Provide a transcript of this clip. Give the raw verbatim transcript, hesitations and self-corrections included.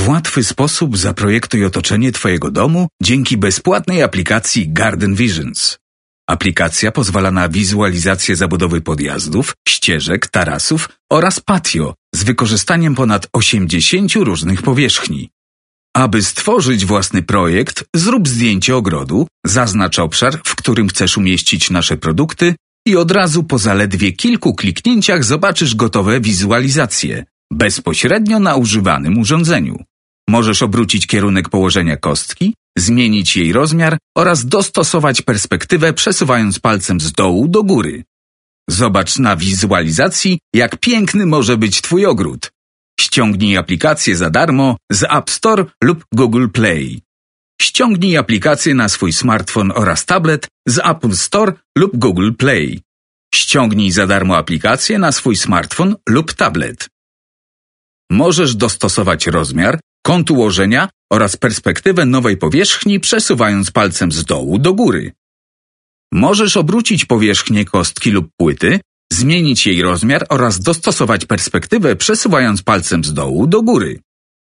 W łatwy sposób zaprojektuj otoczenie Twojego domu dzięki bezpłatnej aplikacji Garden Visions. Aplikacja pozwala na wizualizację zabudowy podjazdów, ścieżek, tarasów oraz patio z wykorzystaniem ponad osiemdziesięciu różnych powierzchni. Aby stworzyć własny projekt, zrób zdjęcie ogrodu, zaznacz obszar, w którym chcesz umieścić nasze produkty i od razu po zaledwie kilku kliknięciach zobaczysz gotowe wizualizacje, bezpośrednio na używanym urządzeniu. Możesz obrócić kierunek położenia kostki, zmienić jej rozmiar oraz dostosować perspektywę przesuwając palcem z dołu do góry. Zobacz na wizualizacji, jak piękny może być Twój ogród. Ściągnij aplikację za darmo z App Store lub Google Play. Ściągnij aplikację na swój smartfon oraz tablet z Apple Store lub Google Play. Ściągnij za darmo aplikację na swój smartfon lub tablet. Możesz dostosować rozmiar, kąt ułożenia oraz perspektywę nowej powierzchni przesuwając palcem z dołu do góry. Możesz obrócić powierzchnię kostki lub płyty, zmienić jej rozmiar oraz dostosować perspektywę przesuwając palcem z dołu do góry.